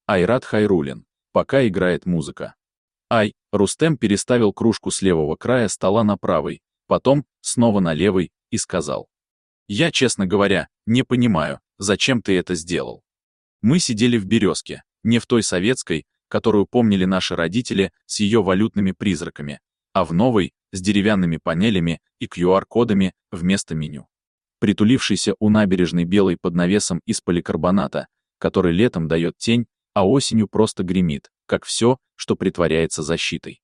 Айрат Хайруллин. Пока играет музыка. Ай, Рустем переставил кружку с левого края стола на правый, потом снова на левый и сказал. Я, честно говоря, не понимаю, зачем ты это сделал. Мы сидели в «Березке», не в той советской, которую помнили наши родители с ее валютными призраками, а в новой, с деревянными панелями и QR-кодами вместо меню. Притулившийся у набережной белой под навесом из поликарбоната, который летом дает тень, а осенью просто гремит, как все, что притворяется защитой.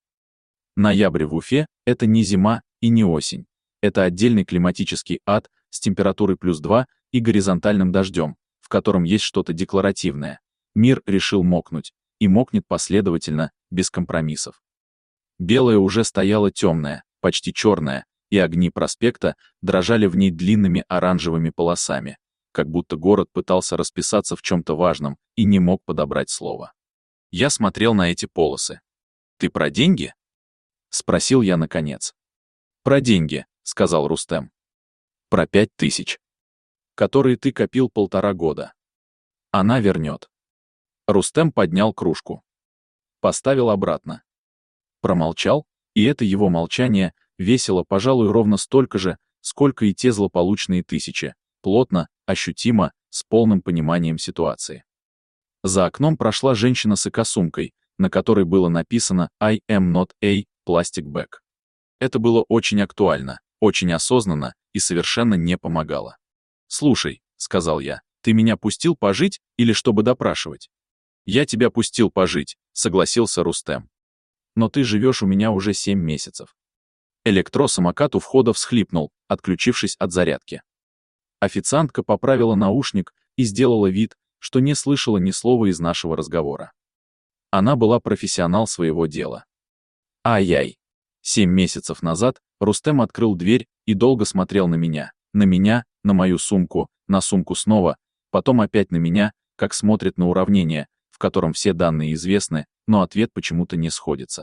Ноябрь в Уфе — это не зима и не осень. Это отдельный климатический ад с температурой +2 и горизонтальным дождем, в котором есть что-то декларативное. Мир решил мокнуть, и мокнет последовательно, без компромиссов. Белая уже стояла темная, почти черная, и огни проспекта дрожали в ней длинными оранжевыми полосами, как будто город пытался расписаться в чем-то важном и не мог подобрать слово. Я смотрел на эти полосы. «Ты про деньги?» — спросил я наконец. «Про деньги», — сказал Рустем. «Про 5000, которые ты копил 1,5 года. Она вернет». Рустем поднял кружку. Поставил обратно. Промолчал, и это его молчание весило, пожалуй, ровно столько же, сколько и те злополучные 1000, плотно, ощутимо, с полным пониманием ситуации. За окном прошла женщина с экосумкой, на которой было написано «I am not a plastic bag». Это было очень актуально, очень осознанно и совершенно не помогало. «Слушай», — сказал я, — «ты меня пустил пожить или чтобы допрашивать?» «Я тебя пустил пожить», — согласился Рустем. «Но ты живешь у меня уже 7 месяцев». Электросамокат у входа всхлипнул, отключившись от зарядки. Официантка поправила наушник и сделала вид, что не слышала ни слова из нашего разговора. Она была профессионал своего дела. Ай-яй. 7 месяцев назад Рустем открыл дверь и долго смотрел на меня, на мою сумку, на сумку снова, потом опять на меня, как смотрит на уравнение, в котором все данные известны, но ответ почему-то не сходится.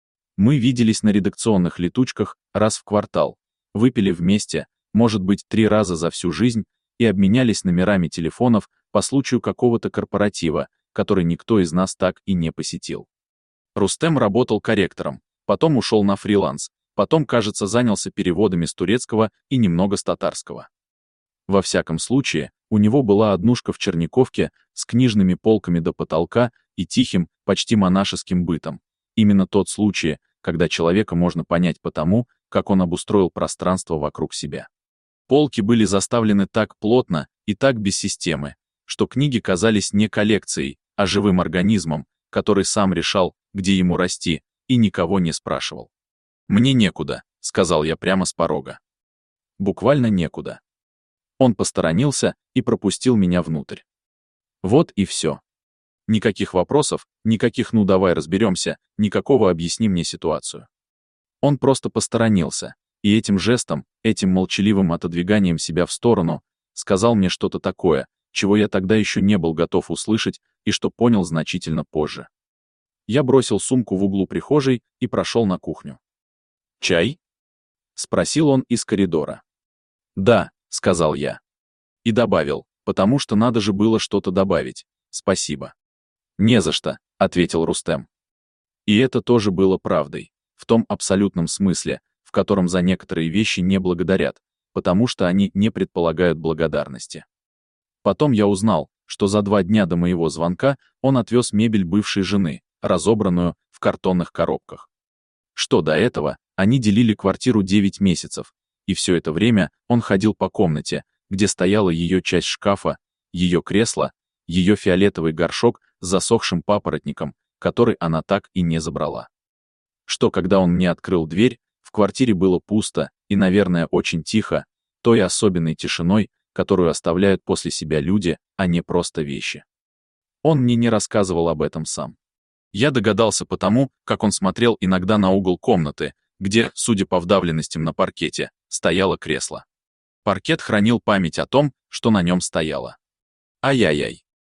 Мы виделись на редакционных летучках раз в квартал, выпили вместе, может быть, 3 раза за всю жизнь, и обменялись номерами телефонов по случаю какого-то корпоратива, который никто из нас так и не посетил. Рустем работал корректором, потом ушел на фриланс, потом, кажется, занялся переводами с турецкого и немного с татарского. Во всяком случае, у него была однушка в Черниковке с книжными полками до потолка и тихим, почти монашеским бытом. Именно тот случай, когда человека можно понять по тому, как он обустроил пространство вокруг себя. Полки были заставлены так плотно и так без системы, что книги казались не коллекцией, а живым организмом, который сам решал, где ему расти, и никого не спрашивал. «Мне некуда», — сказал я прямо с порога. Буквально некуда. Он посторонился и пропустил меня внутрь. Вот и все. Никаких вопросов, никаких «ну давай разберемся», никакого «объясни мне ситуацию». Он просто посторонился, и этим жестом, этим молчаливым отодвиганием себя в сторону, сказал мне что-то такое, чего я тогда еще не был готов услышать и что понял значительно позже. Я бросил сумку в углу прихожей и прошел на кухню. «Чай?» — спросил он из коридора. «Да», — сказал я. И добавил, потому что надо же было что-то добавить. «Спасибо». «Не за что», — ответил Рустем. И это тоже было правдой, в том абсолютном смысле, в котором за некоторые вещи не благодарят, потому что они не предполагают благодарности. Потом я узнал, что за 2 дня до моего звонка он отвез мебель бывшей жены, разобранную в картонных коробках. Что до этого, они делили квартиру 9 месяцев, и все это время он ходил по комнате, где стояла ее часть шкафа, ее кресло, ее фиолетовый горшок с засохшим папоротником, который она так и не забрала. Что когда он мне открыл дверь, в квартире было пусто и, наверное, очень тихо, той особенной тишиной, которую оставляют после себя люди, а не просто вещи. Он мне не рассказывал об этом сам. Я догадался потому, как он смотрел иногда на угол комнаты, где, судя по вдавленностям на паркете, стояло кресло. Паркет хранил память о том, что на нем стояло. Ай-яй-яй.